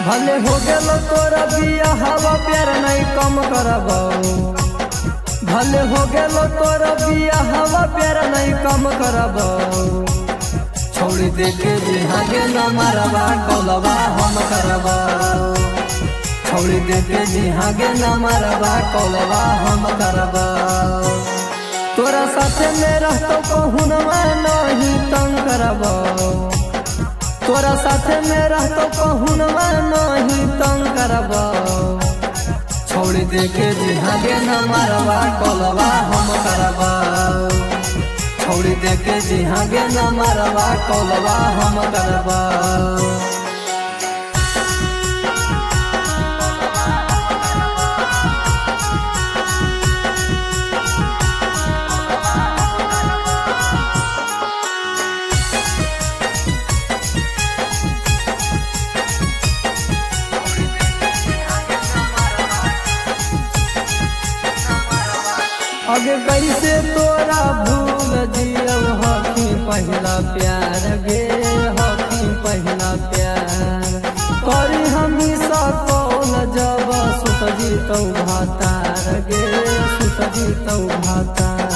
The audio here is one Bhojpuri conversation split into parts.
भले हो गेल तोरा बिया हवा प्यार नहीं कम करबो। भले हो गेल तोरा बिया हवा प्यार नहीं कम करबो। छोड़ी दे के जिहा गे न मारबा कौलवा हम करबो। छोड़ी दे के जिहा गे न मारबा कौलवा हम करबो। तोरा साथे में रहतो कहूनवा नहीं तंग करबो। तोरा साथे में रहतो कहूनवा नहीं तंग करबो। छोड़ी दे के जिहा गे न मारबा कौलवा हम करबो। छोड़ी दे के जिहा गे न मारबा कौलवा हम करबो। अगे कैसे तोरा भूल जियब हकी पहला प्यार गे हकी पहला प्यार। करी हमेशा कौल जब सुत जीतौ भातार गे सुत जीतौ भातार।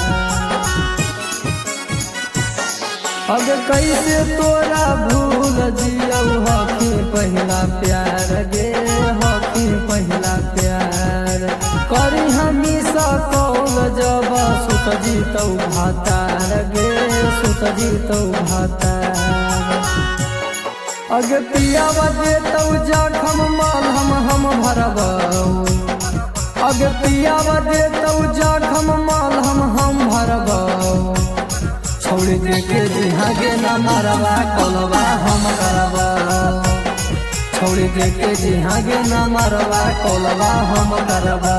अगे कैसे तोरा भूल जियब हकी पहला प्यार गे हकी पहला प्यार। करी हमेशा कौल जब सुत जीतौ भातार गे सुत जीतौ भातार। अगे पियावा देतौ जखम माल हम भरबौ। अगे पियावा देतौ जखम माल हम भरबौ। छोड़ी दे के जिहा गे न मारबा कौलवा हम करबौ। छोड़ी दे के जिहा गे न मारबा कौलवा हम करबौ।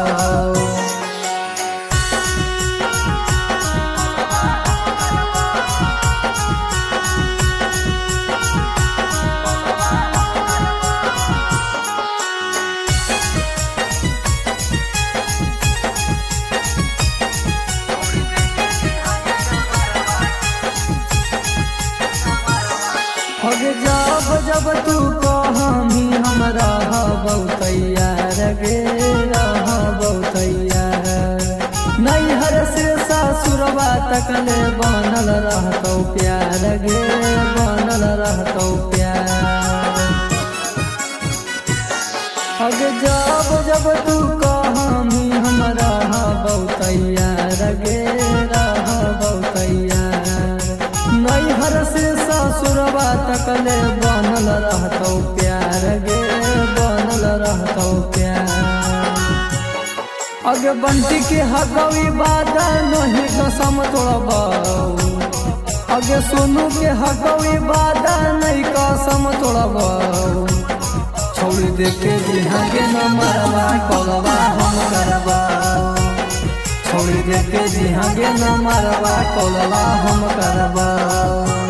अगे जब जब तू कहमी हम रहबौ तैयार गे रहबौ तैयार। नैहर से सासुरवा तकले बनल रहतौ प्यार गे बनल रहतौ प्यार। अगे जब जब तू कहमी हम रहबौ तैयार गे रहबौ तैयार। नैहर से ससुरवा तकले बनल रहतौ प्यार गे बनल रहतौ प्यार। अगे बंटी के हकवी बादा नहीं कसम तोड़बौ। अगे सोनू के हकवी बादा नहीं कसम तोड़बौ। छोड़ी दे के जिहा गे न मारबा कौलवा हम करबौ। छोड़ी दे के जिहा गे न मारबा कौलवा हम करबौ।